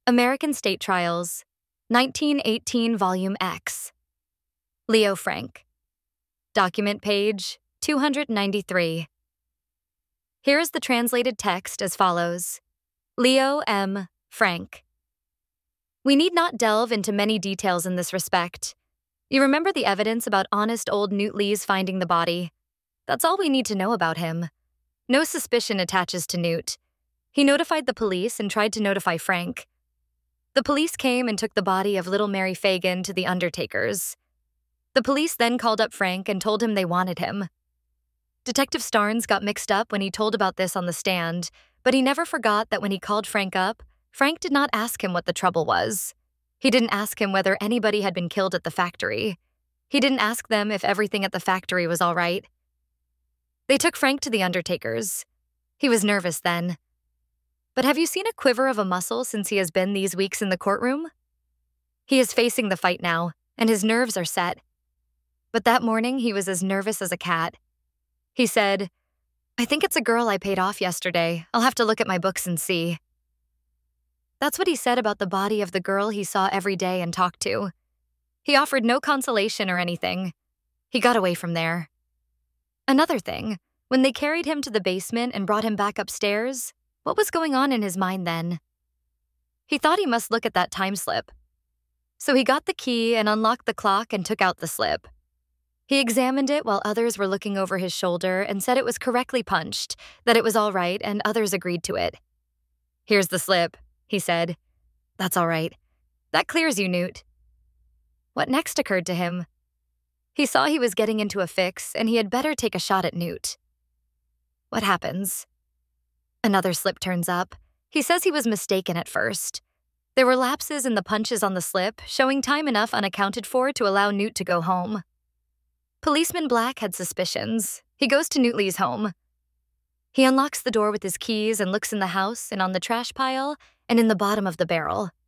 American State Trials, 1918 Volume X. Leo Frank. Document page 293. Here is the translated text as follows. Leo M. Frank. We need not delve into many details in this respect. You remember the evidence about honest old Newt Lees finding the body? That's all we need to know about him. No suspicion attaches to Newt. He notified the police and tried to notify Frank. The police came and took the body of little Mary Fagan to the undertaker's. The police then called up Frank and told him they wanted him. Detective Starnes got mixed up when he told about this on the stand, but he never forgot that when he called Frank up, Frank did not ask him what the trouble was. He didn't ask him whether anybody had been killed at the factory. He didn't ask them if everything at the factory was all right. They took Frank to the undertaker's. He was nervous then. But have you seen a quiver of a muscle since he has been these weeks in the courtroom? He is facing the fight now, and his nerves are set. But that morning, he was as nervous as a cat. He said, "I think it's a girl I paid off yesterday. I'll have to look at my books and see." That's what he said about the body of the girl he saw every day and talked to. He offered no consolation or anything. He got away from there. Another thing, when they carried him to the basement and brought him back upstairs, what was going on in his mind then? He thought he must look at that time slip. So he got the key and unlocked the clock and took out the slip. He examined it while others were looking over his shoulder and said it was correctly punched, that it was all right, and others agreed to it. "Here's the slip," he said. "That's all right. That clears you, Newt." What next occurred to him? He saw he was getting into a fix and he had better take a shot at Newt. What happens? Another slip turns up. He says he was mistaken at first. There were lapses in the punches on the slip, showing time enough unaccounted for to allow Newt to go home. Policeman Black had suspicions. He goes to Newt Lee's home. He unlocks the door with his keys and looks in the house and on the trash pile and in the bottom of the barrel.